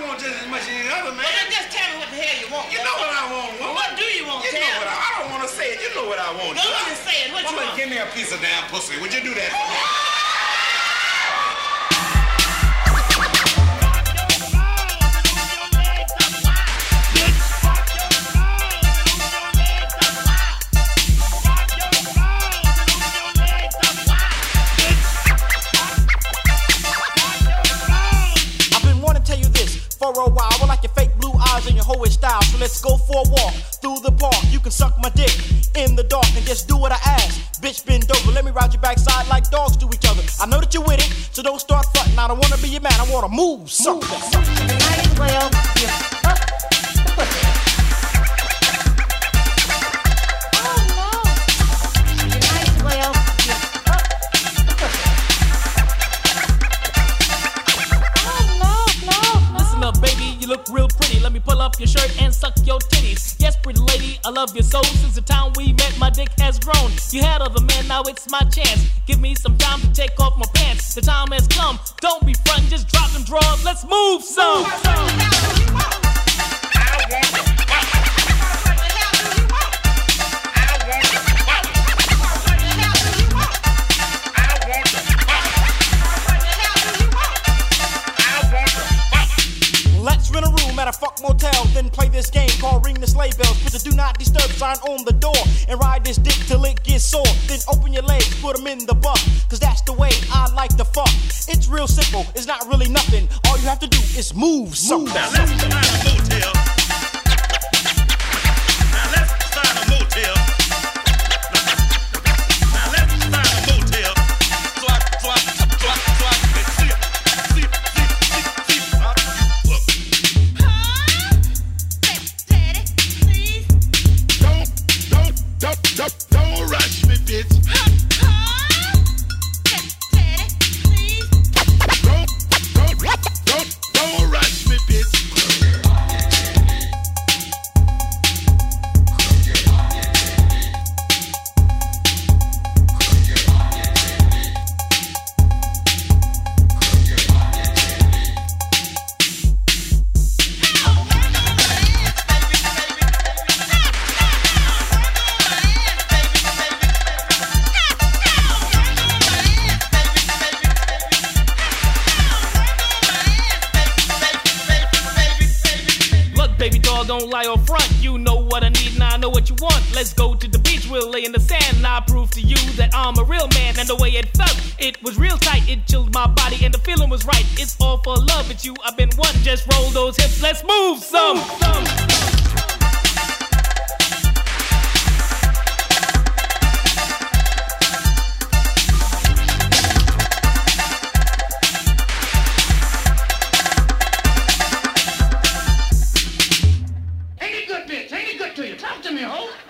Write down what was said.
want just as much as any other man. Well, just tell me what the hell you want. You know what I want, woman. Well, what do you want? You know what I don't want to say it. You know what I want. Go on and say it. What you Woman, want? give me a piece of damn pussy. Would you do that for me? For a while, I like your fake blue eyes and your hoish style. So let's go for a walk through the park. You can suck my dick in the dark and just do what I ask. Bitch, bend over, let me ride your backside like dogs do each other. I know that you're with it, so don't start frontin'. I don't wanna be your man, I wanna move something. Might as well you fuck the pussy. Oh no! You might as well you fuck the pussy. Oh no! Listen up, baby, you look real pretty. Let me pull up your shirt and suck your titties. Yes, pretty lady, I love you so. Since the time we met, my dick has grown. You had other men, now it's my chance. Give me some time to take off my pants. The time has come. Don't be frontin', just drop them drawers. Let's move some. Let's rent a room at a fuck motel, then play this game called Ring the Sleigh Bells. Put the do not disturb sign on the door and ride this dick till it gets sore. Then open your legs, put them in the butt, cause that's the way I like to fuck. It's real simple, it's not really nothing. All you have to do is move something. Now let's find a motel. Now let's find a motel. Now let's find a motel. So I can see. Don't rush me, bitch. Don't rush me, bitch. Baby doll, don't lie or front. You know what I need and I know what you want. Let's go to the beach, we'll lay in the sand and I'll prove to you that I'm a real man. And the way it felt, it was real tight. It chilled my body and the feeling was right. It's all for love, it's you, I've been one. Just roll those hips, let's move some. Ain't it good, bitch? Ain't it good to you? Talk to me, ho.